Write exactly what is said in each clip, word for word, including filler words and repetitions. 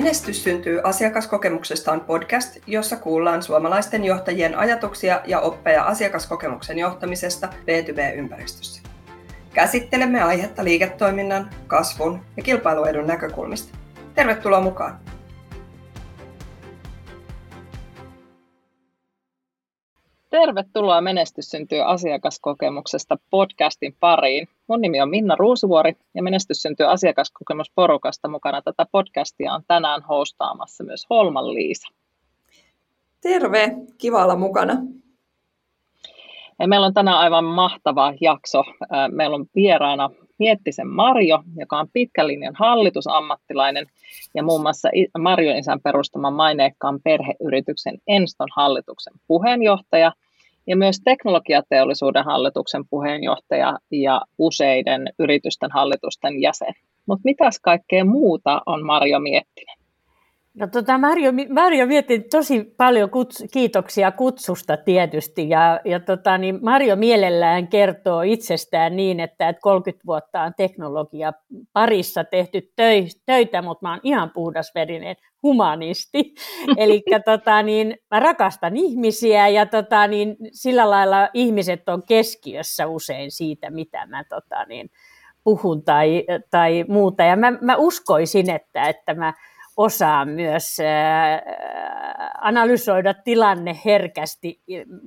Menestys syntyy asiakaskokemuksestaan podcast, jossa kuullaan suomalaisten johtajien ajatuksia ja oppeja asiakaskokemuksen johtamisesta B two B-ympäristössä. Käsittelemme aihetta liiketoiminnan, kasvun ja kilpailuedun näkökulmista. Tervetuloa mukaan! Tervetuloa Menestys syntyy asiakaskokemuksesta podcastin pariin. Mun nimi on Minna Ruusuvuori ja Menestys syntyy asiakaskokemusporukasta mukana tätä podcastia on tänään hostaamassa myös Holman Liisa. Terve, kiva olla mukana. Ja meillä on tänään aivan mahtava jakso. Meillä on vieraana Miettisen Marjo, joka on pitkän linjan hallitusammattilainen ja muun muassa Marjon isän perustaman maineikkaan perheyrityksen Enston hallituksen puheenjohtaja ja myös teknologiateollisuuden hallituksen puheenjohtaja ja useiden yritysten hallitusten jäsen. Mutta mitäs kaikkea muuta on Marjo Miettinen? No, tota, Marjo, Marjo mietti tosi paljon kuts, kiitoksia kutsusta tietysti ja, ja tota, niin Marjo mielellään kertoo itsestään niin, että, että kolmekymmentä vuotta on teknologia parissa tehty töitä, mutta mä oon ihan puhdasverinen humanisti. Eli tota, niin, mä rakastan ihmisiä ja tota, niin, sillä lailla ihmiset on keskiössä usein siitä, mitä mä tota, niin, puhun tai, tai muuta. Ja mä, mä uskoisin, että, että mä osaa myös analysoida tilanne herkästi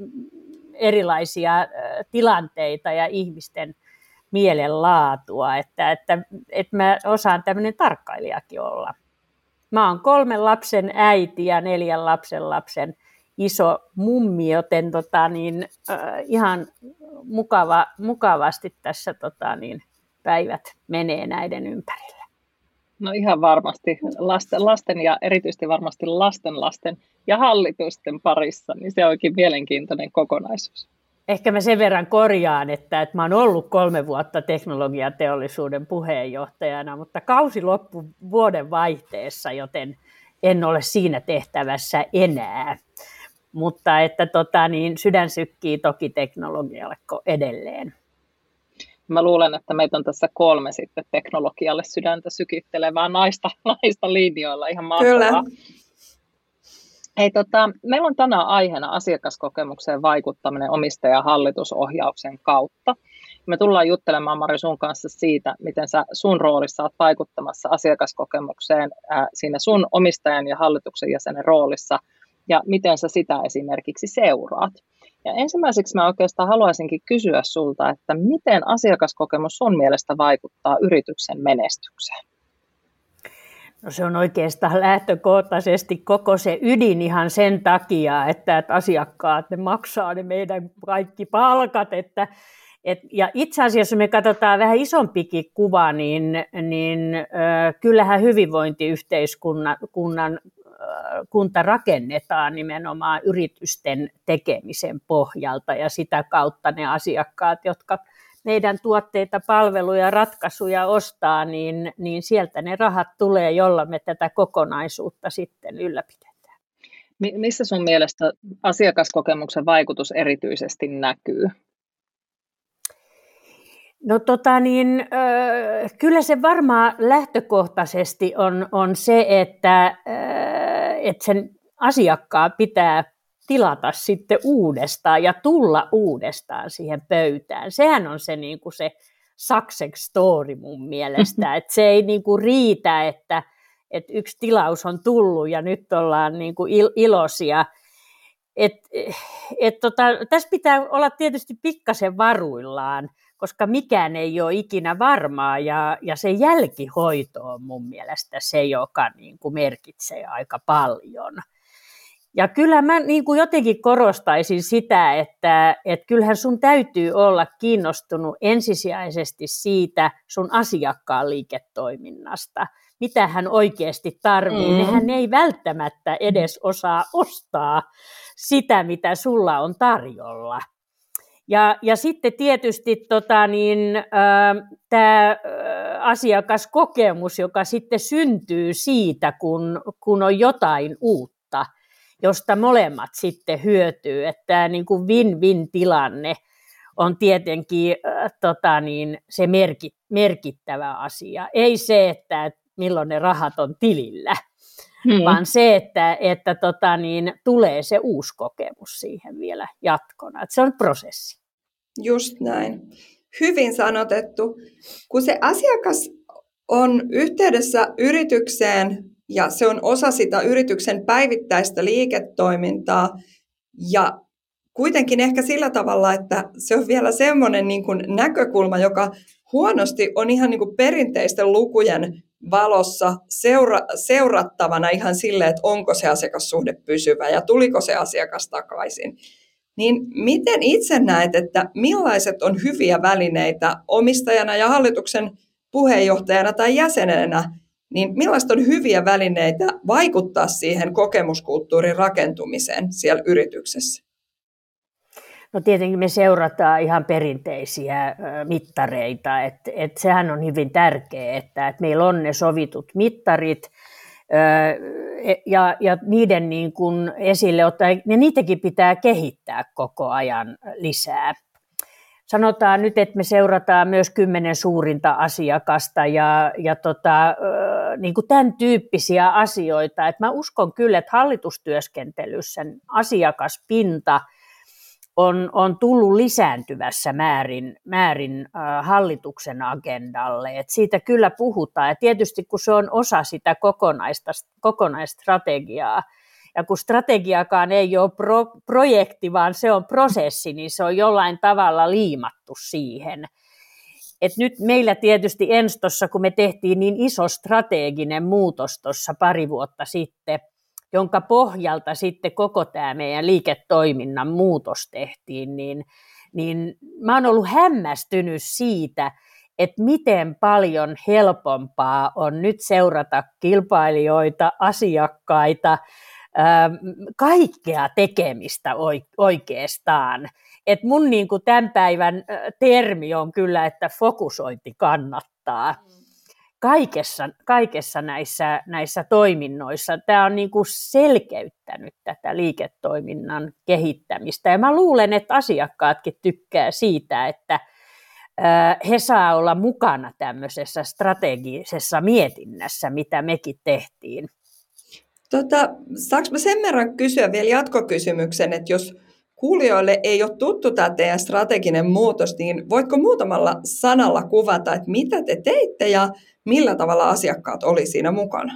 erilaisia tilanteita ja ihmisten mielenlaatua, että, että, että mä osaan tämmöinen tarkkailijakin olla. Mä oon kolmen lapsen äiti ja neljän lapsen lapsen iso mummi, joten tota, niin, äh, ihan mukava, mukavasti tässä tota, niin, päivät menee näiden ympärillä. No ihan varmasti lasten, lasten ja erityisesti varmasti lasten lasten ja hallitusten parissa, niin se onkin mielenkiintoinen kokonaisuus. Ehkä mä sen verran korjaan, että, että mä oon ollut kolme vuotta teknologiateollisuuden puheenjohtajana, mutta kausi loppui vuoden vaihteessa, joten en ole siinä tehtävässä enää. Mutta että tota, niin sydän sykkii toki teknologialle edelleen. Mä luulen, että meitä on tässä kolme sitten teknologialle sydäntä sykittelevää naista, naista linjoilla. Ihan mahtavaa. Kyllä. Hei, tota, meillä on tänään aiheena asiakaskokemukseen vaikuttaminen omistaja- ja hallitusohjauksen kautta. Me tullaan juttelemaan, Marjo, sun kanssa siitä, miten sä sun roolissa olet vaikuttamassa asiakaskokemukseen ää, siinä sun omistajan ja hallituksen jäsenen roolissa ja miten sä sitä esimerkiksi seuraat. Ja ensimmäiseksi mä oikeastaan haluaisinkin kysyä sulta, että miten asiakaskokemus sun mielestä vaikuttaa yrityksen menestykseen? No se on oikeastaan lähtökohtaisesti koko se ydin ihan sen takia, että, että asiakkaat ne maksaa ne meidän kaikki palkat. Että, et, ja itse asiassa me katsotaan vähän isompikin kuva, niin, niin äh, kyllähän hyvinvointiyhteiskunnan kunnan, kunta rakennetaan nimenomaan yritysten tekemisen pohjalta ja sitä kautta ne asiakkaat, jotka meidän tuotteita, palveluja, ratkaisuja ostaa, niin, niin sieltä ne rahat tulee, jolla me tätä kokonaisuutta sitten ylläpidetään. Missä sun mielestä asiakaskokemuksen vaikutus erityisesti näkyy? No tota niin, äh, kyllä se varmaan lähtökohtaisesti on, on se, että, äh, että sen asiakkaan pitää tilata sitten uudestaan ja tulla uudestaan siihen pöytään. Sehän on se, niin kuin se success story mun mielestä, että se ei niin kuin riitä, että, että yksi tilaus on tullut ja nyt ollaan niin kuin iloisia. Et, et tota, tässä pitää olla tietysti pikkasen varuillaan, koska mikään ei ole ikinä varmaa ja, ja se jälkihoito on mun mielestä se, joka niin kuin merkitsee aika paljon. Ja kyllä mä niin kuin jotenkin korostaisin sitä, että, että kyllähän sun täytyy olla kiinnostunut ensisijaisesti siitä sun asiakkaan liiketoiminnasta, mitä hän oikeasti tarvitsee. Mm. Nehän ei välttämättä edes osaa ostaa sitä, mitä sulla on tarjolla. Ja, ja sitten tietysti tota, niin, äh, tämä äh, asiakaskokemus, joka sitten syntyy siitä, kun, kun on jotain uutta, josta molemmat sitten hyötyy. Että tämä niin kuin win-win-tilanne on tietenkin äh, tota, niin, se merkit, merkittävä asia. Ei se, että milloin ne rahat on tilillä, hmm. vaan se, että, että tota, niin, tulee se uusi kokemus siihen vielä jatkona. Että se on prosessi. Just näin. Hyvin sanotettu. Kun se asiakas on yhteydessä yritykseen ja se on osa sitä yrityksen päivittäistä liiketoimintaa ja kuitenkin ehkä sillä tavalla, että se on vielä semmoinen niin kuin näkökulma, joka huonosti on ihan niin kuin perinteisten lukujen valossa seura- seurattavana ihan silleen, että onko se asiakassuhde pysyvä ja tuliko se asiakas takaisin. Niin miten itse näet, että millaiset on hyviä välineitä omistajana ja hallituksen puheenjohtajana tai jäsenenä, niin millaiset on hyviä välineitä vaikuttaa siihen kokemuskulttuurin rakentumiseen siellä yrityksessä? No tietenkin me seurataan ihan perinteisiä mittareita, että et sehän on hyvin tärkeää, että et meillä on ne sovitut mittarit ja, ja niiden niin kuin esille ottaa, ja niitäkin pitää kehittää koko ajan lisää. Sanotaan nyt, että me seurataan myös kymmenen suurinta asiakasta ja, ja tota, niin kuin tämän tyyppisiä asioita. Et mä uskon kyllä, että hallitustyöskentelyssä asiakaspinta on, on tullut lisääntyvässä määrin, määrin äh, hallituksen agendalle. Et siitä kyllä puhutaan. Ja tietysti kun se on osa sitä kokonaista, kokonaistrategiaa, ja kun strategiakaan ei ole pro, projekti, vaan se on prosessi, niin se on jollain tavalla liimattu siihen. Et nyt meillä tietysti Enstossa, kun me tehtiin niin iso strateginen muutos tuossa pari vuotta sitten, jonka pohjalta sitten koko tämä meidän liiketoiminnan muutos tehtiin, niin, niin mä oon ollut hämmästynyt siitä, että miten paljon helpompaa on nyt seurata kilpailijoita, asiakkaita, kaikkea tekemistä oikeastaan. Et mun niin kuin tämän päivän termi on kyllä, että fokusointi kannattaa. Kaikessa, kaikessa näissä, näissä toiminnoissa. Tämä on niin kuin selkeyttänyt tätä liiketoiminnan kehittämistä. Ja mä luulen, että asiakkaatkin tykkää siitä, että he saa olla mukana tämmöisessä strategisessa mietinnässä, mitä mekin tehtiin. Tota, saanko mä sen verran kysyä vielä jatkokysymyksen, että jos kuulijoille ei ole tuttu tämä teidän strateginen muutos, niin voitko muutamalla sanalla kuvata, että mitä te teitte ja millä tavalla asiakkaat oli siinä mukana?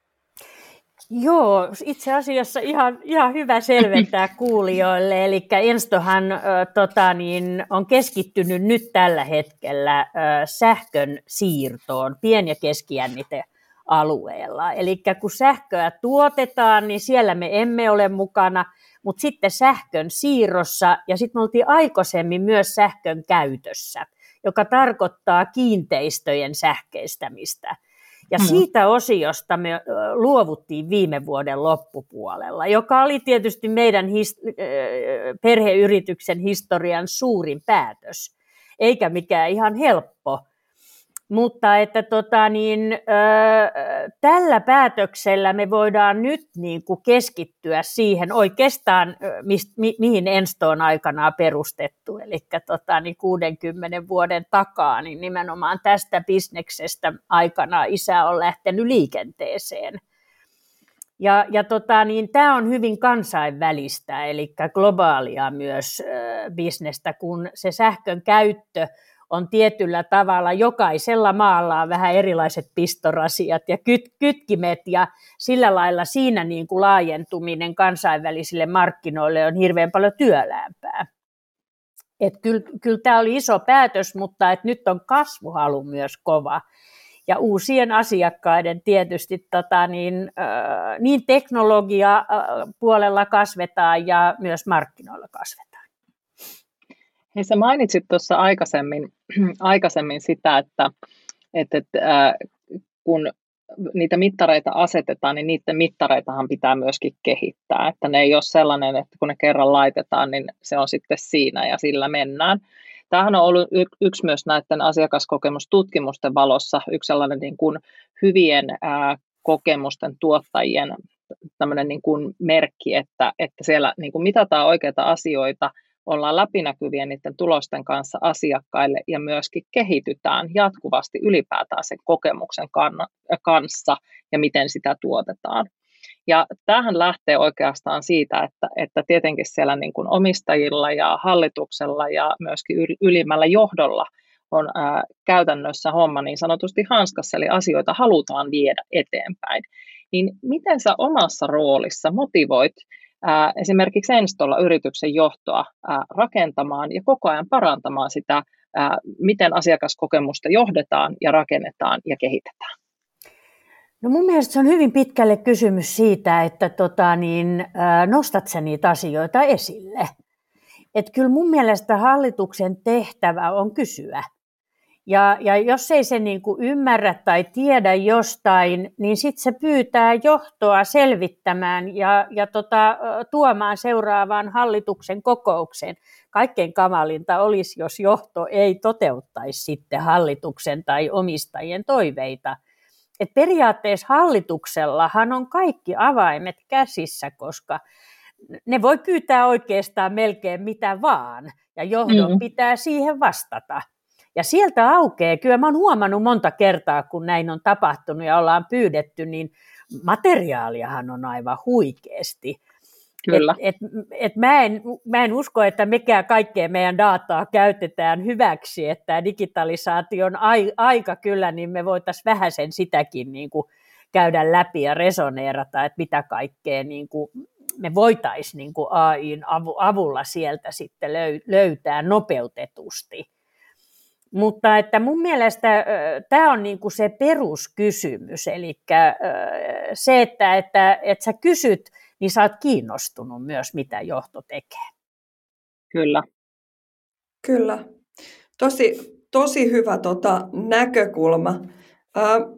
Joo, itse asiassa ihan, ihan hyvä selventää kuulijoille. Eli Enstohan äh, tota, niin, on keskittynyt nyt tällä hetkellä äh, sähkön siirtoon pien- ja keskijännitealueella. Eli kun sähköä tuotetaan, niin siellä me emme ole mukana, mutta sitten sähkön siirrossa ja sitten me oltiin aikaisemmin myös sähkön käytössä, joka tarkoittaa kiinteistöjen sähköistämistä. Ja siitä osiosta me luovuttiin viime vuoden loppupuolella, joka oli tietysti meidän his- perheyrityksen historian suurin päätös, eikä mikään ihan helppo. Mutta että tota, niin, ö, tällä päätöksellä me voidaan nyt niin kuin keskittyä siihen oikeastaan, mist, mi, mihin Ensto on aikanaan perustettu, eli tota, niin kuudenkymmenen vuoden takaa, niin nimenomaan tästä bisneksestä aikana isä on lähtenyt liikenteeseen. Ja, ja tota, niin, tämä on hyvin kansainvälistä, eli globaalia myös ö, bisnestä, kun se sähkön käyttö on tietyllä tavalla, jokaisella maalla on vähän erilaiset pistorasiat ja kyt, kytkimet, ja sillä lailla siinä niin kuin laajentuminen kansainvälisille markkinoille on hirveän paljon työläämpää. Et kyllä, kyllä tämä oli iso päätös, mutta et nyt on kasvuhalu myös kova. Ja uusien asiakkaiden tietysti tota, niin, äh, niin teknologia äh, puolella kasvetaan ja myös markkinoilla kasvetaan. Hei, sä mainitsit tuossa aikaisemmin, aikaisemmin sitä, että, että, että äh, kun niitä mittareita asetetaan, niin niiden mittareitahan pitää myöskin kehittää. Että ne ei ole sellainen, että kun ne kerran laitetaan, niin se on sitten siinä ja sillä mennään. Tämähän on ollut y- yksi myös näiden asiakaskokemustutkimusten valossa yksi sellainen niin kuin hyvien äh, kokemusten tuottajien tämmöinen niin kuin merkki, että, että siellä niin kuin mitataan oikeita asioita, ollaan läpinäkyviä niiden tulosten kanssa asiakkaille ja myöskin kehitytään jatkuvasti ylipäätään sen kokemuksen kanssa ja miten sitä tuotetaan. Ja tämähän lähtee oikeastaan siitä, että, että tietenkin siellä niin kuin omistajilla ja hallituksella ja myöskin ylimmällä johdolla on ää, käytännössä homma niin sanotusti hanskassa, eli asioita halutaan viedä eteenpäin. Niin miten sä omassa roolissa motivoit ää, esimerkiksi Enstolla yrityksen johtoa ää, rakentamaan ja koko ajan parantamaan sitä, ää, miten asiakaskokemusta johdetaan ja rakennetaan ja kehitetään? No mun mielestä se on hyvin pitkälle kysymys siitä, että tota, niin, ää, nostat sä niitä asioita esille. Et kyllä mun mielestä hallituksen tehtävä on kysyä. Ja, ja jos ei se niin kuin ymmärrä tai tiedä jostain, niin sitten se pyytää johtoa selvittämään ja, ja tota, tuomaan seuraavaan hallituksen kokoukseen. Kaikkein kamalinta olisi, jos johto ei toteuttaisi sitten hallituksen tai omistajien toiveita. Et periaatteessa hallituksellahan on kaikki avaimet käsissä, koska ne voi pyytää oikeastaan melkein mitä vaan, ja johdon mm. pitää siihen vastata. Ja sieltä aukeaa, kyllä mä oon huomannut monta kertaa, kun näin on tapahtunut ja ollaan pyydetty, niin materiaaliahan on aivan huikeasti. Kyllä. Et, et, et mä, en, mä en usko, että mikään kaikkea meidän dataa käytetään hyväksi, että digitalisaation aika kyllä, niin me voitaisiin vähän sen sitäkin niin kuin käydä läpi ja resoneerata, että mitä kaikkea niin kuin me voitaisiin niin kuin A I:n avulla sieltä sitten löytää nopeutetusti. Mutta että mun mielestä tämä on niin kuin se peruskysymys, eli se, että, että, että sä kysyt, niin sä oot kiinnostunut myös, mitä johto tekee. Kyllä. Kyllä. Tosi, tosi hyvä tota, näkökulma. Ö,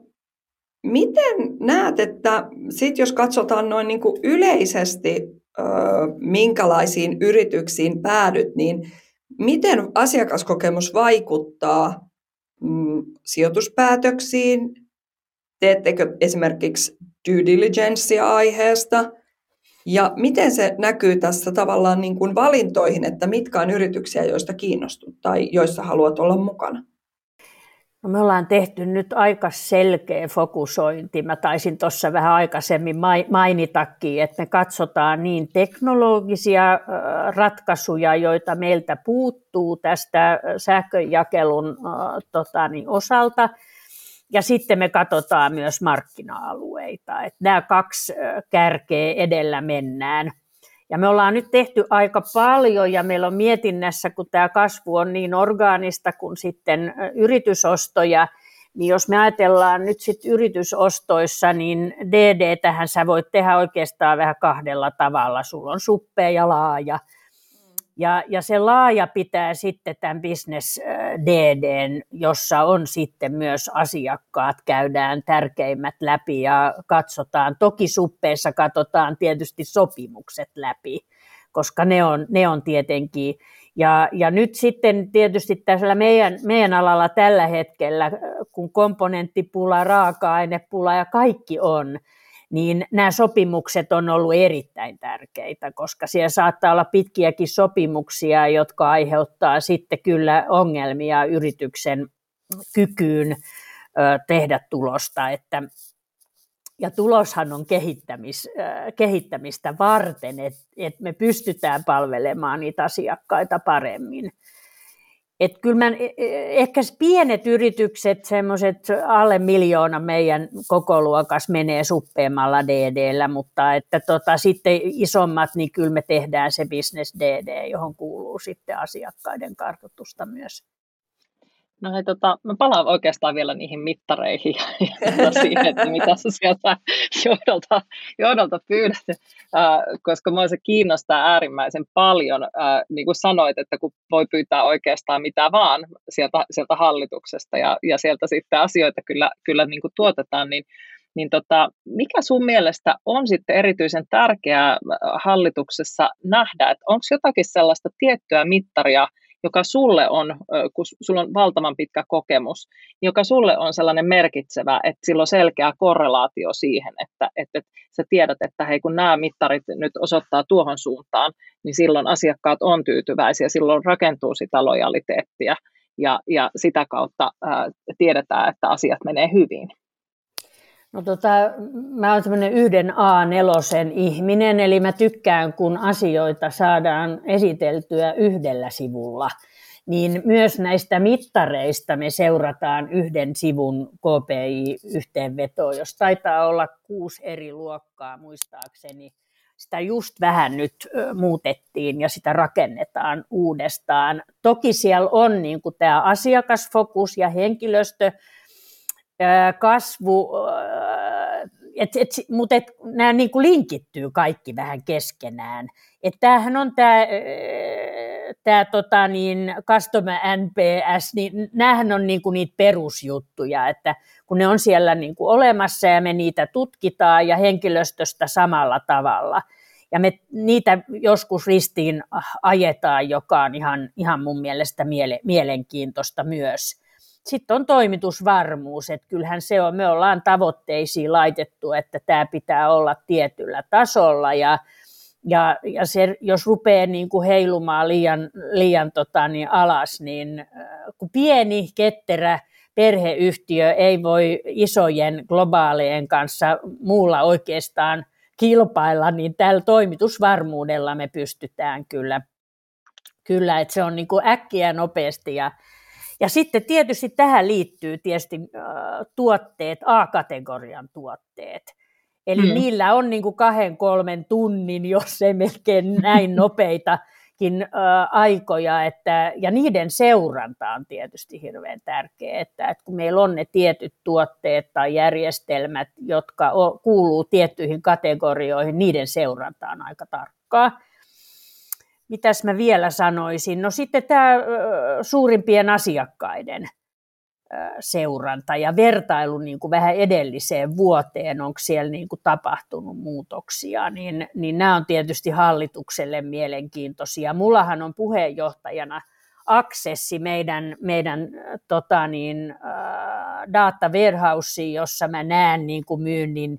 miten näet, että sit jos katsotaan noin niin kuin yleisesti, ö, minkälaisiin yrityksiin päädyt, niin miten asiakaskokemus vaikuttaa mm, sijoituspäätöksiin? Teettekö esimerkiksi due diligencea aiheesta? Ja miten se näkyy tässä tavallaan niin kuin valintoihin, että mitkä on yrityksiä, joista kiinnostut tai joissa haluat olla mukana? No me ollaan tehty nyt aika selkeä fokusointi. Mä taisin tuossa vähän aikaisemmin mainitakin, että me katsotaan niin teknologisia ratkaisuja, joita meiltä puuttuu tästä sähkönjakelun tota, niin osalta. Ja sitten me katsotaan myös markkina-alueita. Että nämä kaksi kärkeä edellä mennään. Ja me ollaan nyt tehty aika paljon ja meillä on mietinnässä, kun tämä kasvu on niin orgaanista kuin sitten yritysostoja, niin jos me ajatellaan nyt sitten yritysostoissa, niin D D-tähän sä voit tehdä oikeastaan vähän kahdella tavalla. Sulla on suppea ja laaja. Ja, ja se laaja pitää sitten tämän business D D:n, jossa on sitten myös asiakkaat, käydään tärkeimmät läpi ja katsotaan. Toki suppeessa katsotaan tietysti sopimukset läpi, koska ne on, ne on tietenkin. Ja, ja nyt sitten tietysti tässä meidän, meidän alalla tällä hetkellä, kun komponenttipula, raaka-ainepula ja kaikki on, niin nämä sopimukset on ollut erittäin tärkeitä, koska siellä saattaa olla pitkiäkin sopimuksia, jotka aiheuttaa sitten kyllä ongelmia yrityksen kykyyn tehdä tulosta. Että, ja tuloshan on kehittämis, kehittämistä varten, että, että me pystytään palvelemaan niitä asiakkaita paremmin. Että kyllä mä, ehkä pienet yritykset, semmoiset alle miljoona meidän kokoluokas menee suppeammalla D D:llä, mutta että tota, sitten isommat, niin kyllä me tehdään se business D D, johon kuuluu sitten asiakkaiden kartoitusta myös. No hei, tota, mä palaan oikeastaan vielä niihin mittareihin ja, ja siihen, että mitä sä sieltä johdolta, johdolta pyydät, äh, koska mua se kiinnostaa äärimmäisen paljon. Äh, niin kuin sanoit, että kun voi pyytää oikeastaan mitä vaan sieltä, sieltä hallituksesta ja, ja sieltä sitten asioita kyllä, kyllä niin kuin tuotetaan, niin, niin tota, mikä sun mielestä on sitten erityisen tärkeää hallituksessa nähdä, että onko jotakin sellaista tiettyä mittaria, joka sulle on, kun sulla on valtavan pitkä kokemus, joka sulle on sellainen merkitsevä, että sillä on selkeä korrelaatio siihen, että, että sä tiedät, että hei, kun nämä mittarit nyt osoittaa tuohon suuntaan, niin silloin asiakkaat on tyytyväisiä, silloin rakentuu sitä lojaliteettia ja, ja sitä kautta ää, tiedetään, että asiat menee hyvin. No tota, mä oon semmoinen yhden A neljä ihminen, eli mä tykkään, kun asioita saadaan esiteltyä yhdellä sivulla. Niin myös näistä mittareista me seurataan yhden sivun K P I-yhteenvetoa, jos taitaa olla kuusi eri luokkaa muistaakseni. Sitä just vähän nyt muutettiin ja sitä rakennetaan uudestaan. Toki siellä on niin kuin tämä asiakasfokus ja henkilöstö, kasvu, et, et, mutta et, nämä niin kuin linkittyy kaikki vähän keskenään. Et tämähän on tämä, tämä tota niin, Customer N P S, niin nämähän on niin kuin niitä perusjuttuja, että kun ne on siellä niin kuin olemassa ja me niitä tutkitaan ja henkilöstöstä samalla tavalla. Ja me niitä joskus ristiin ajetaan, joka on ihan, ihan mun mielestä miele, mielenkiintoista myös. Sitten on toimitusvarmuus, että kyllähän se on, me ollaan tavoitteisiin laitettu, että tämä pitää olla tietyllä tasolla ja, ja, ja se, jos rupeaa niin kuin heilumaan liian, liian tota, niin alas, niin kun pieni, ketterä perheyhtiö ei voi isojen globaalien kanssa muulla oikeastaan kilpailla, niin tällä toimitusvarmuudella me pystytään kyllä, kyllä että se on niin kuin äkkiä nopeasti ja Ja sitten tietysti tähän liittyy tietysti äh, tuotteet, A-kategorian tuotteet. Eli mm. niillä on niin kuin kahden, kolmen tunnin, jos ei melkein näin nopeitakin äh, aikoja. Että, ja niiden seuranta on tietysti hirveän tärkeää, että, että kun meillä on ne tietyt tuotteet tai järjestelmät, jotka o, kuuluu tiettyihin kategorioihin, niiden seuranta on aika tarkkaa. Mitäs mä vielä sanoisin? No sitten tämä suurimpien asiakkaiden seuranta ja vertailu niin kuin vähän edelliseen vuoteen, onko siellä niin kuin tapahtunut muutoksia, niin, niin nämä on tietysti hallitukselle mielenkiintoisia. Mullahan on puheenjohtajana aksessi meidän, meidän tota niin, data warehouseen, jossa mä näen niin kuin myynnin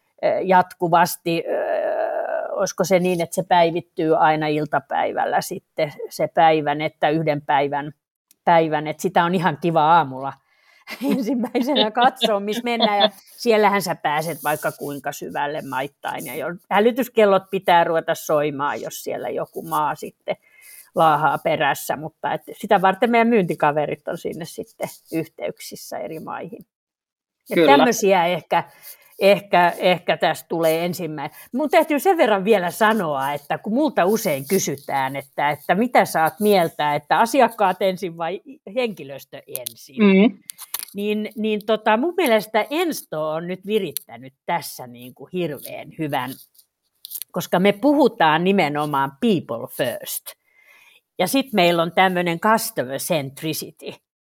jatkuvasti. Olisiko se niin, että se päivittyy aina iltapäivällä sitten se päivän, että yhden päivän, päivän että sitä on ihan kiva aamulla ensimmäisenä katsoa, missä mennään, ja siellähän sä pääset vaikka kuinka syvälle maittain, ja hälytyskellot pitää ruveta soimaan, jos siellä joku maa sitten laahaa perässä, mutta että sitä varten meidän myyntikaverit on sinne sitten yhteyksissä eri maihin. Ja tämmöisiä ehkä... Ehkä, ehkä tästä tulee ensimmäinen. Mun täytyy sen verran vielä sanoa, että kun multa usein kysytään, että, että mitä sä oot mieltä, että asiakkaat ensin vai henkilöstö ensin, mm. niin, niin tota, mun mielestä Ensto on nyt virittänyt tässä niin kuin hirveän hyvän, koska me puhutaan nimenomaan people first. Ja sitten meillä on tämmöinen customer centricity.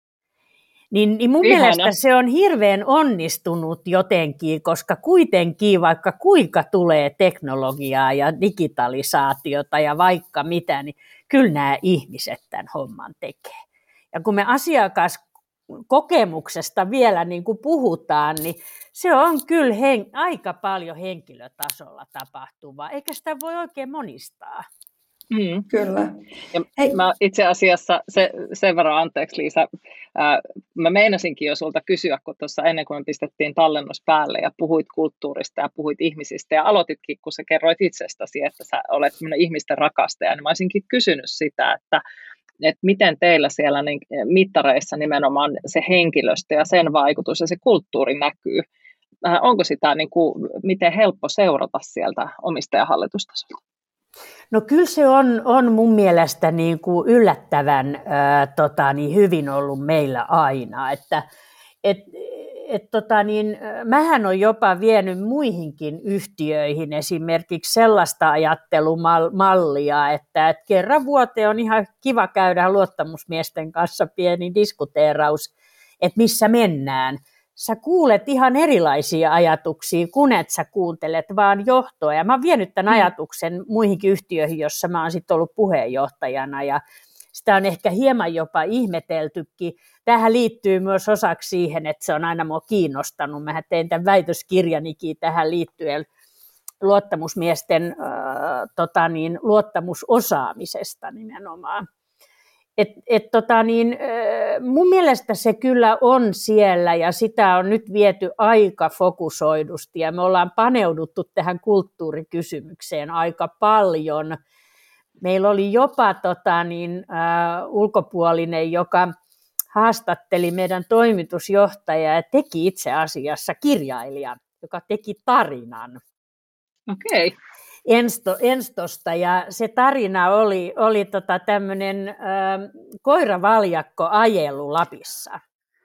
Niin, niin mun Ihana. mielestä se on hirveän onnistunut jotenkin, koska kuitenkin vaikka kuinka tulee teknologiaa ja digitalisaatiota ja vaikka mitä, niin kyllä nämä ihmiset tämän homman tekee. Ja kun me asiakaskokemuksesta vielä niin kuin puhutaan, niin se on kyllä hen, aika paljon henkilötasolla tapahtuvaa, eikä sitä voi oikein monistaa. Mm. Kyllä. Ja mä itse asiassa se, sen verran, anteeksi Liisa, ää, mä meinasinkin jo sulta kysyä, kun tuossa ennen kuin me pistettiin tallennus päälle ja puhuit kulttuurista ja puhuit ihmisistä ja aloititkin, kun sä kerroit itsestäsi, että sä olet ihmisten rakastaja, niin mä olisinkin kysynyt sitä, että, että miten teillä siellä niin, mittareissa nimenomaan se henkilöstö ja sen vaikutus ja se kulttuuri näkyy. Ää, onko sitä niin kuin, miten helppo seurata sieltä omistajahallitustasolta? No kyllä se on, on mun mielestä niin kuin yllättävän ää, tota, niin hyvin ollut meillä aina, että et, et, tota, niin, mähän on jopa vienyt muihinkin yhtiöihin esimerkiksi sellaista ajattelumallia, että et kerran vuoteen on ihan kiva käydä luottamusmiesten kanssa pieni diskuteeraus, että missä mennään. Sä kuulet ihan erilaisia ajatuksia, kun et sä kuuntelet vaan johtoa. Ja mä oon vienyt tämän ajatuksen muihinkin yhtiöihin, jossa mä oon sitten ollut puheenjohtajana. Ja sitä on ehkä hieman jopa ihmeteltykin. Tähän liittyy myös osaksi siihen, että se on aina mua kiinnostanut. Mä tein tämän väitöskirjanikin tähän liittyen luottamusmiesten äh, tota niin, luottamusosaamisesta nimenomaan. Et, et tota niin, mun mielestä se kyllä on siellä ja sitä on nyt viety aika fokusoidusti ja me ollaan paneuduttu tähän kulttuurikysymykseen aika paljon. Meillä oli jopa tota niin, äh, ulkopuolinen, joka haastatteli meidän toimitusjohtajaa ja teki itse asiassa kirjailijan, joka teki tarinan. Okei. Okay. Ensto, Enstosta, ja se tarina oli, oli tota tämmöinen äh, koiravaljakko ajelu Lapissa.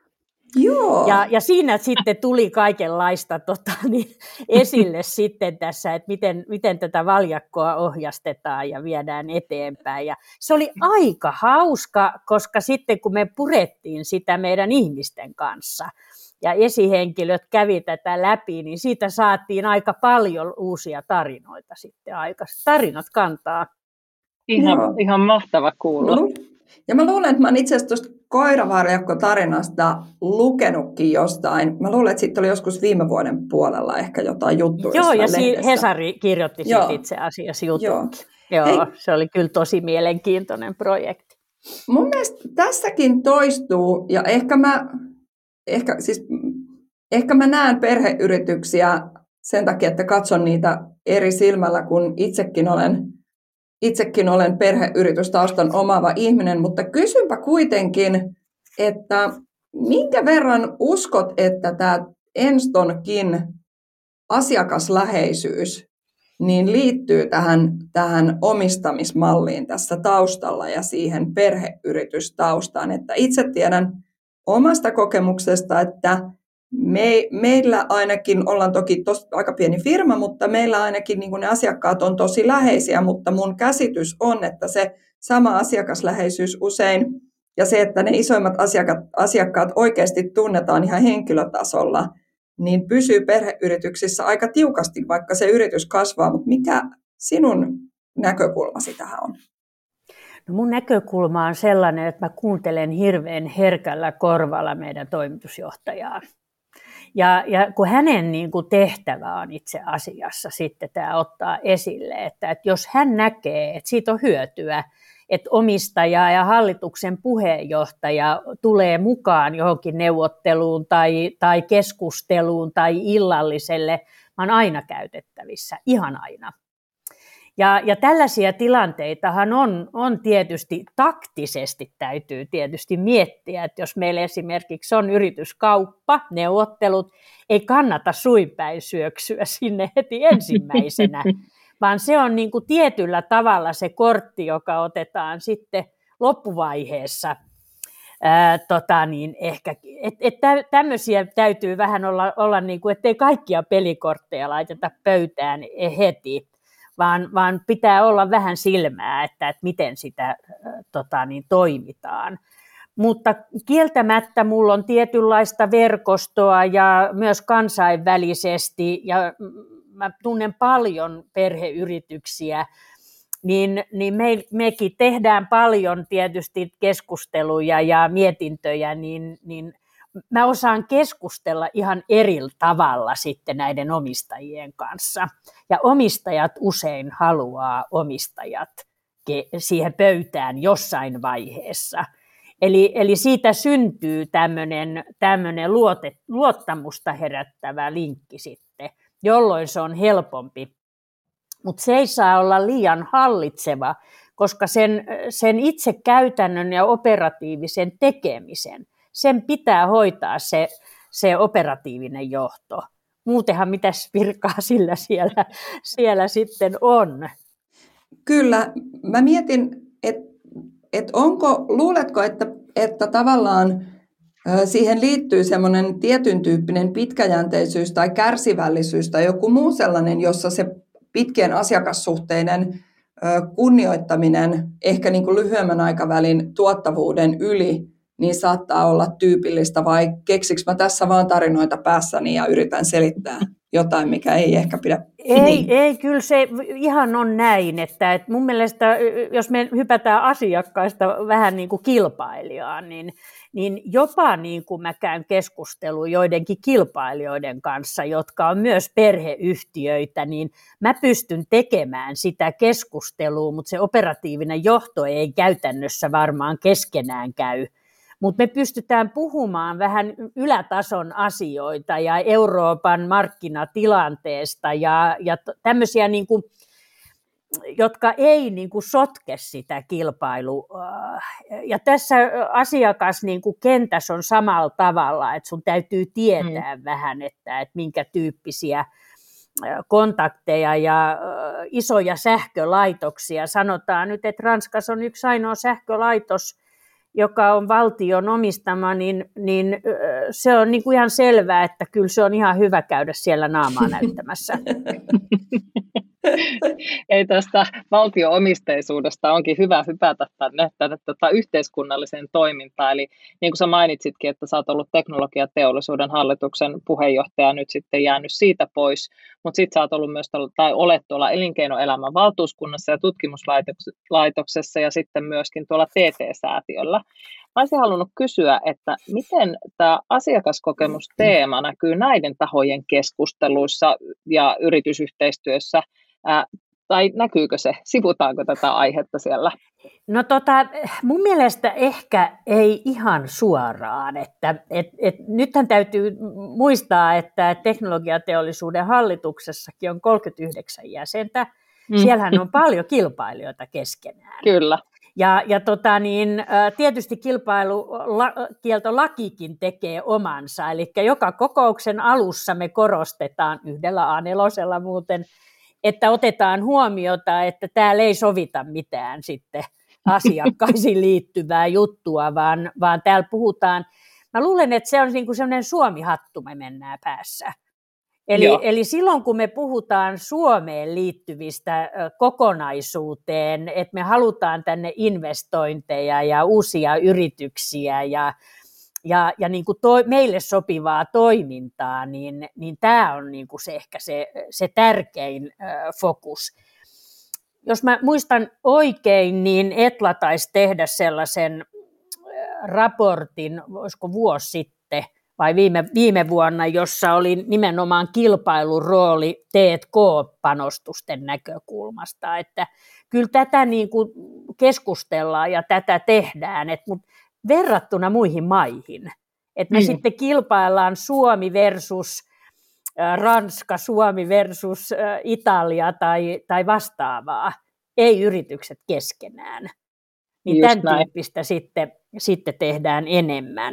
Joo. Ja, ja siinä sitten tuli kaikenlaista tota, niin, esille sitten tässä, että miten, miten tätä valjakkoa ohjastetaan ja viedään eteenpäin. Ja se oli aika hauska, koska sitten kun me purettiin sitä meidän ihmisten kanssa, ja esihenkilöt kävi tätä läpi, niin siitä saatiin aika paljon uusia tarinoita sitten aika. Tarinat kantaa. Ihan, ihan mahtava kuulla. No, ja mä luulen, että mä oon itse asiassa tuosta koiravarjakko-tarinasta lukenutkin jostain. Mä luulen, että siitä oli joskus viime vuoden puolella ehkä jotain juttuja. Joo, ja lehdessä. Hesari kirjoitti siitä itse asiassa jutunkin. Joo, Joo se oli kyllä tosi mielenkiintoinen projekti. Mun mielestä tässäkin toistuu, ja ehkä mä... Ehkä, siis, ehkä mä näen perheyrityksiä sen takia, että katson niitä eri silmällä, kun itsekin olen, itsekin olen perheyritystaustan omaava ihminen, mutta kysynpä kuitenkin, että minkä verran uskot, että tämä Enstonkin asiakasläheisyys niin liittyy tähän, tähän omistamismalliin tässä taustalla ja siihen perheyritystaustaan, että itse tiedän omasta kokemuksesta, että me, meillä ainakin, ollaan toki tos, aika pieni firma, mutta meillä ainakin niin kuin ne asiakkaat on tosi läheisiä, mutta mun käsitys on, että se sama asiakasläheisyys usein ja se, että ne isoimmat asiakkaat, asiakkaat oikeasti tunnetaan ihan henkilötasolla, niin pysyy perheyrityksissä aika tiukasti, vaikka se yritys kasvaa, mutta mikä sinun näkökulmasi tähän on? No mun näkökulma on sellainen, että mä kuuntelen hirveän herkällä korvalla meidän toimitusjohtajaa. Ja, ja kun hänen niin kuin tehtävä on itse asiassa sitten tämä ottaa esille, että, että jos hän näkee, että siitä on hyötyä, että omistaja ja hallituksen puheenjohtaja tulee mukaan johonkin neuvotteluun tai, tai keskusteluun tai illalliselle, mä oon aina käytettävissä, ihan aina. Ja, ja tällaisia tilanteitahan on, on tietysti, taktisesti täytyy tietysti miettiä, että jos meillä esimerkiksi on yrityskauppa, neuvottelut, ei kannata suinpäin syöksyä sinne heti ensimmäisenä, vaan se on niin kuin tietyllä tavalla se kortti, joka otetaan sitten loppuvaiheessa. Ää, tota niin, ehkä, et, et tämmöisiä täytyy vähän olla, olla niin kuin, ettei kaikkia pelikortteja laiteta pöytään heti. Vaan, vaan pitää olla vähän silmää, että, että miten sitä tota, niin, toimitaan. Mutta kieltämättä mulla on tietynlaista verkostoa ja myös kansainvälisesti, ja mä tunnen paljon perheyrityksiä, niin, niin me, mekin tehdään paljon tietysti keskusteluja ja mietintöjä, niin, niin mä osaan keskustella ihan eri tavalla sitten näiden omistajien kanssa. Ja omistajat usein haluaa omistajat siihen pöytään jossain vaiheessa. Eli, eli siitä syntyy tämmöinen, tämmöinen luote, luottamusta herättävä linkki sitten, jolloin se on helpompi. Mutta se ei saa olla liian hallitseva, koska sen, sen itse käytännön ja operatiivisen tekemisen, sen pitää hoitaa se, se operatiivinen johto. Muutenhan mitäs virkaa sillä siellä, siellä sitten on? Kyllä. Mä mietin, että et onko, luuletko, että, että tavallaan siihen liittyy semmoinen tietyn tyyppinen pitkäjänteisyys tai kärsivällisyys tai joku muu sellainen, jossa se pitkien asiakassuhteiden kunnioittaminen ehkä niin kuin lyhyemmän aikavälin tuottavuuden yli, niin saattaa olla tyypillistä, vai keksikö mä tässä vaan tarinoita päässäni ja yritän selittää jotain, mikä ei ehkä pidä. Ei, ei, kyllä se ihan on näin, että, että mun mielestä, jos me hypätään asiakkaista vähän niin kuin kilpailijaan, niin, niin jopa niin kuin mä käyn keskustelua joidenkin kilpailijoiden kanssa, jotka on myös perheyhtiöitä, niin mä pystyn tekemään sitä keskustelua, mutta se operatiivinen johto ei käytännössä varmaan keskenään käy. Mutta me pystytään puhumaan vähän ylätason asioita ja Euroopan markkinatilanteesta ja, ja tämmöisiä, niin kuin, jotka ei niin kuin sotke sitä kilpailua. Ja tässä asiakas niin kuin kentässä on samalla tavalla, että sun täytyy tietää mm. vähän, että, että minkä tyyppisiä kontakteja ja isoja sähkölaitoksia. Sanotaan nyt, että Ranskassa on yksi ainoa sähkölaitos, joka on valtion omistama, niin, niin se on niin kuin ihan selvää, että kyllä se on ihan hyvä käydä siellä naamaa näyttämässä. Ei tästä valtio-omisteisuudesta onkin hyvä hypätä tänne tätä, tätä yhteiskunnalliseen toimintaan. Eli niin kuin sä mainitsitkin, että sä oot ollut teknologiateollisuuden hallituksen puheenjohtaja, nyt sitten jäänyt siitä pois, mutta sitten sä oot ollut myös, tai olet tuolla elinkeinoelämän valtuuskunnassa ja tutkimuslaitoksessa ja sitten myöskin tuolla T T-säätiöllä. Mä olisin halunnut kysyä, että miten tämä asiakaskokemusteema näkyy näiden tahojen keskusteluissa ja yritysyhteistyössä, ää, tai näkyykö se, sivutaanko tätä aihetta siellä? No tota, mun mielestä ehkä ei ihan suoraan, että et, et, nythän täytyy muistaa, että teknologiateollisuuden hallituksessakin on kolmekymmentäyhdeksän jäsentä, mm. siellähän on paljon kilpailijoita keskenään. Kyllä. Ja, ja tota niin, tietysti kilpailukieltolakikin tekee omansa, eli joka kokouksen alussa me korostetaan yhdellä A neljä muuten, että otetaan huomiota, että täällä ei sovita mitään sitten asiakkaisiin liittyvää juttua, vaan, vaan täällä puhutaan, mä luulen, että se on niin kuin sellainen Suomi-hattu me mennään päässä. Eli, eli silloin, kun me puhutaan Suomeen liittyvistä kokonaisuuteen, että me halutaan tänne investointeja ja uusia yrityksiä ja, ja, ja niin kuin to, meille sopivaa toimintaa, niin, niin tämä on niin kuin se, ehkä se, se tärkein äh, fokus. Jos mä muistan oikein, niin Etla taisi tehdä sellaisen raportin, olisiko vuosi sitten, vai viime, viime vuonna, jossa oli nimenomaan kilpailun rooli T and K-panostusten näkökulmasta. Että kyllä tätä niin kuin keskustellaan ja tätä tehdään, että, mutta verrattuna muihin maihin. Että me mm. sitten kilpaillaan Suomi versus Ranska, Suomi versus Italia tai, tai vastaavaa, ei yritykset keskenään. Niin just tämän näin. Tyyppistä sitten, sitten tehdään enemmän.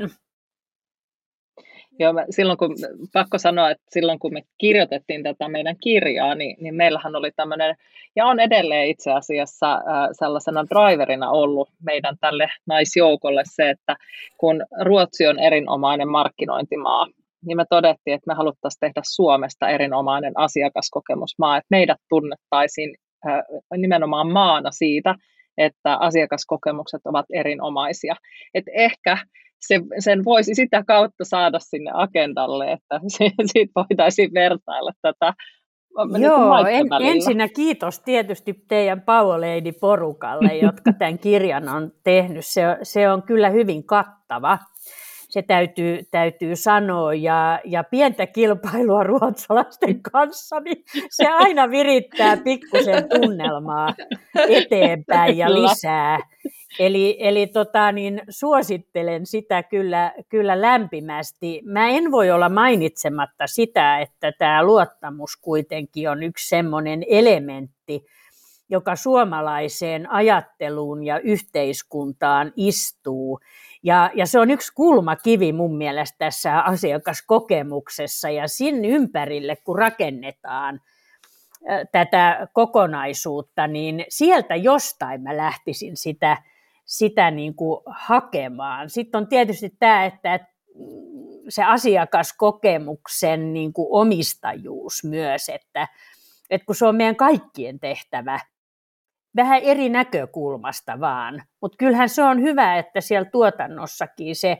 Joo, silloin kun, pakko sanoa, että silloin kun me kirjoitettiin tätä meidän kirjaa, niin, niin meillähän oli tämmöinen, ja on edelleen itse asiassa äh, sellaisena driverina ollut meidän tälle naisjoukolle se, että kun Ruotsi on erinomainen markkinointimaa, niin me todettiin, että me haluttaisiin tehdä Suomesta erinomainen asiakaskokemusmaa, että meidät tunnettaisiin äh, nimenomaan maana siitä, että asiakaskokemukset ovat erinomaisia. Että ehkä Se, sen voisi sitä kautta saada sinne agendalle, että siitä voitaisiin vertailla tätä. Joo, en, ensinnä kiitos tietysti teidän Power Lady-porukalle, jotka tämän kirjan on tehnyt. Se, se on kyllä hyvin kattava, se täytyy, täytyy sanoa. Ja, ja pientä kilpailua ruotsalaisten kanssa, niin se aina virittää pikkusen tunnelmaa eteenpäin ja lisää. Eli, eli tota, niin suosittelen sitä kyllä, kyllä lämpimästi. Mä en voi olla mainitsematta sitä, että tämä luottamus kuitenkin on yksi semmoinen elementti, joka suomalaiseen ajatteluun ja yhteiskuntaan istuu. Ja, ja se on yksi kulmakivi mun mielestä tässä asiakaskokemuksessa, ja sinne ympärille kun rakennetaan tätä kokonaisuutta, niin sieltä jostain mä lähtisin sitä sitä niin kuin hakemaan. Sitten on tietysti tämä, että se asiakaskokemuksen niin kuin omistajuus myös, että, että kun se on meidän kaikkien tehtävä, vähän eri näkökulmasta vaan, mutta kyllähän se on hyvä, että siellä tuotannossakin se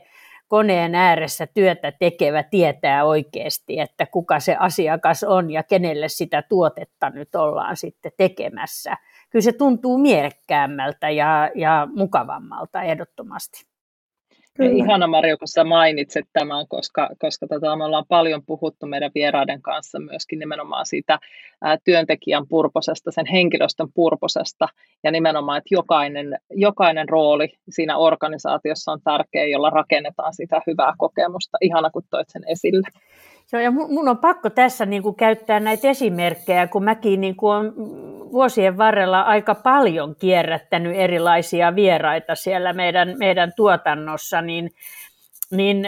koneen ääressä työtä tekevä tietää oikeasti, että kuka se asiakas on ja kenelle sitä tuotetta nyt ollaan sitten tekemässä. Kyllä se tuntuu mielekkäämmältä ja, ja mukavammalta ehdottomasti. Kyllä. Ihana Marjo, kun sä mainitset tämän, koska, koska tota, me ollaan paljon puhuttu meidän vieraiden kanssa myöskin nimenomaan siitä ää, työntekijän purposesta, sen henkilöstön purposesta ja nimenomaan, että jokainen, jokainen rooli siinä organisaatiossa on tärkeä, jolla rakennetaan sitä hyvää kokemusta. Ihana, kun toit sen esille. Joo, ja mun on pakko tässä niin kuin käyttää näitä esimerkkejä, kun mäkin niin kuin olen vuosien varrella aika paljon kierrättänyt erilaisia vieraita siellä meidän, meidän tuotannossa, niin, niin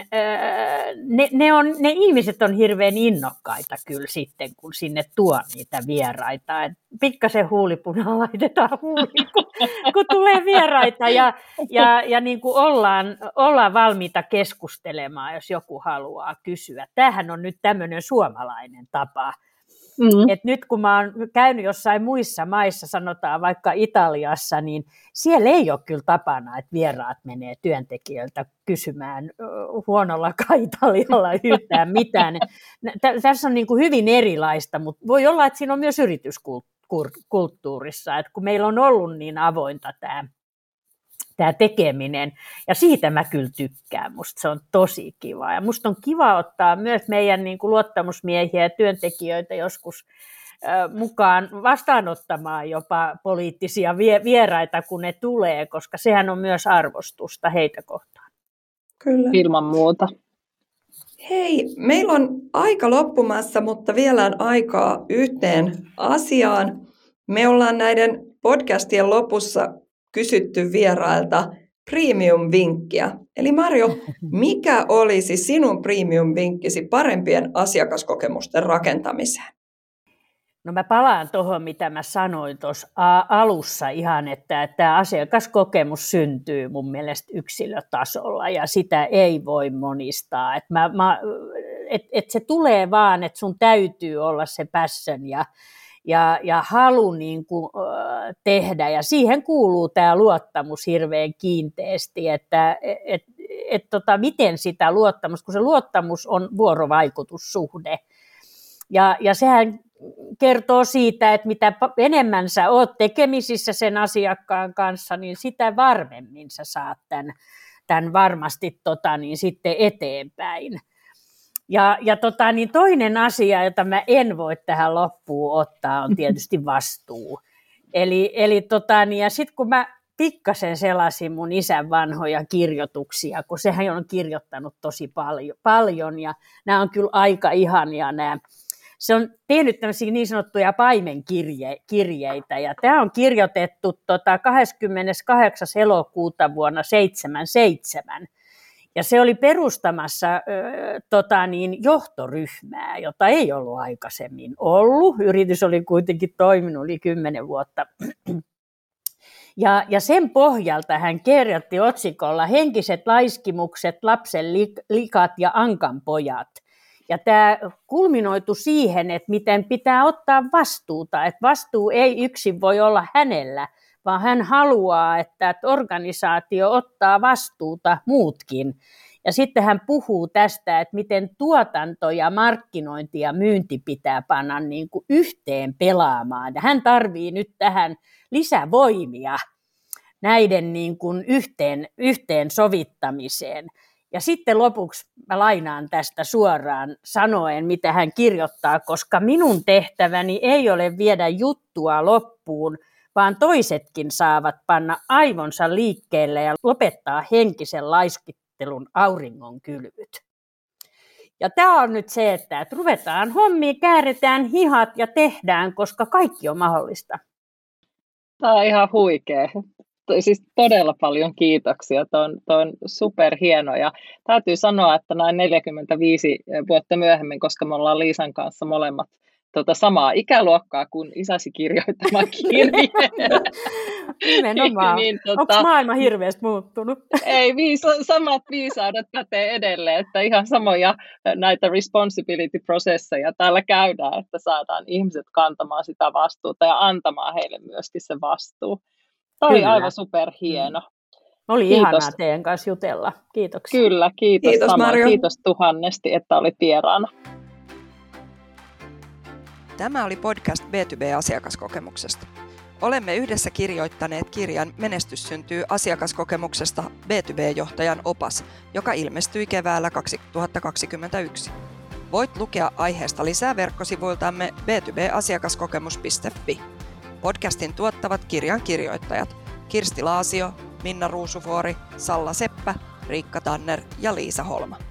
ne, ne, on, ne ihmiset on hirveän innokkaita kyllä sitten, kun sinne tuo niitä vieraita. Et pikkasen huulipuna laitetaan huuliin, kun, kun tulee vieraita ja, ja, ja niin kuin ollaan, ollaan valmiita keskustelemaan, jos joku haluaa kysyä. Tämähän on nyt tämmöinen suomalainen tapa. Mm. Et nyt kun mä oon käynyt jossain muissa maissa, sanotaan vaikka Italiassa, niin siellä ei ole kyllä tapana, että vieraat menee työntekijöiltä kysymään huonolla italialla yhtään mitään. Tässä on niin kuin hyvin erilaista, mutta voi olla, että siinä on myös yrityskulttuurissa, että kun meillä on ollut niin avointa tämä tämä tekeminen, ja siitä mä kyllä tykkään, musta se on tosi kiva, ja musta on kiva ottaa myös meidän niin kuin luottamusmiehiä ja työntekijöitä joskus äh, mukaan vastaanottamaan jopa poliittisia vieraita, kun ne tulee, koska sehän on myös arvostusta heitä kohtaan. Kyllä. Ilman muuta. Hei, meillä on aika loppumassa, mutta vielä on aikaa yhteen asiaan. Me ollaan näiden podcastien lopussa kysytty vierailta premium-vinkkiä. Eli Marjo, mikä olisi sinun premium-vinkkisi parempien asiakaskokemusten rakentamiseen? No mä palaan tuohon, mitä mä sanoin tuossa alussa ihan, että tämä asiakaskokemus syntyy mun mielestä yksilötasolla ja sitä ei voi monistaa. Että mä, mä, et, et se tulee vaan, että sun täytyy olla se passion ja Ja, ja halu niin kuin, äh, tehdä, ja siihen kuuluu tämä luottamus hirveän kiinteästi, että et, et, tota, miten sitä luottamusta, kun se luottamus on vuorovaikutussuhde, ja, ja sehän kertoo siitä, että mitä enemmän sä oot tekemisissä sen asiakkaan kanssa, niin sitä varmemmin sä saat tämän, tämän varmasti tota, niin sitten eteenpäin. Ja, ja tota, niin toinen asia, jota mä en voi tähän loppuun ottaa, on tietysti vastuu. Eli, eli tota, niin, ja sitten kun mä pikkasen selasin mun isän vanhoja kirjoituksia, kun sehän on kirjoittanut tosi paljon, paljon ja nämä on kyllä aika ihania nämä. Se on tehnyt tämmöisiä niin sanottuja paimenkirjeitä, ja tämä on kirjoitettu tota kahdeskymmeneskahdeksas elokuuta vuonna seitsemänkymmentäseitsemän. Ja se oli perustamassa ö, tota niin, johtoryhmää, jota ei ollut aikaisemmin ollut. Yritys oli kuitenkin toiminut yli kymmenen vuotta. Ja, ja sen pohjalta hän kirjoitti otsikolla henkiset laiskimukset, lapsen likat ja ankanpojat. Ja tämä kulminoitu siihen, että miten pitää ottaa vastuuta, että vastuu ei yksin voi olla hänellä, vaan hän haluaa, että organisaatio ottaa vastuuta muutkin. Ja sitten hän puhuu tästä, että miten tuotanto ja markkinointi ja myynti pitää panna niin kuin yhteen pelaamaan. Ja hän tarvitsee nyt tähän lisävoimia näiden niin kuin yhteen, yhteen sovittamiseen. Ja sitten lopuksi mä lainaan tästä suoraan sanoen, mitä hän kirjoittaa, koska minun tehtäväni ei ole viedä juttua loppuun, vaan toisetkin saavat panna aivonsa liikkeelle ja lopettaa henkisen laiskittelun auringon kylvyt. Ja tämä on nyt se, että ruvetaan hommiin, kääritään hihat ja tehdään, koska kaikki on mahdollista. Tämä on ihan huikea. Siis todella paljon kiitoksia. Tuo on, tuo on superhieno. Ja täytyy sanoa, että näin neljäkymmentäviisi vuotta myöhemmin, koska me ollaan Liisan kanssa molemmat Tota samaa ikäluokkaa kuin isäsi kirjoittama kirje. Nimenomaan. niin, tota, onko maailma hirveästi muuttunut? Ei, viis, samat viisaudet pätee edelleen, että ihan samoja näitä responsibility-prosesseja täällä käydään, että saadaan ihmiset kantamaan sitä vastuuta ja antamaan heille myöskin se vastuu. Tämä oli aivan superhieno. Oli Kiitos. ihanaa teidän kanssa jutella. Kiitoksia. Kyllä, kiitos, Kiitos, samoin. Marjo. Kiitos tuhannesti, että olit vieraana. Tämä oli podcast B two B-asiakaskokemuksesta. Olemme yhdessä kirjoittaneet kirjan Menestys syntyy asiakaskokemuksesta B two B-johtajan opas, joka ilmestyi keväällä kaksituhattakaksikymmentäyksi. Voit lukea aiheesta lisää verkkosivuiltamme b two b asiakaskokemus piste f i. Podcastin tuottavat kirjan kirjoittajat Kirsti Laasio, Minna Ruusuvuori, Salla Seppä, Riikka Tanner ja Liisa Holma.